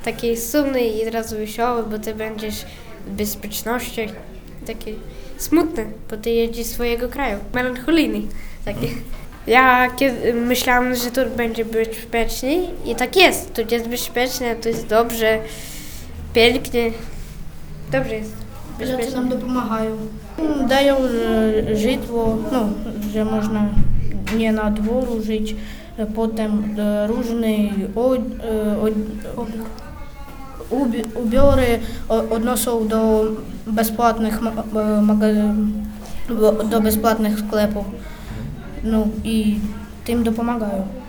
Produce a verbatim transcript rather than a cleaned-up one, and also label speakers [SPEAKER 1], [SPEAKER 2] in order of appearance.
[SPEAKER 1] Taki sumny i od razu wesoły, bo ty będziesz w bezpieczności. Taki smutny, bo ty jedziesz z swojego kraju. Melancholijny taki. Ja kiedy myślałam, że tu będzie bezpiecznie i tak jest. Tu jest bezpiecznie, tu jest dobrze, pięknie. Dobrze jest.
[SPEAKER 2] Że nam допомагаją. Dają żydło, no, że można nie na dworu żyć, potem różne ubiory odnoszą do bezpłatnych do bezpłatnych sklepów, no i tym dopomagają.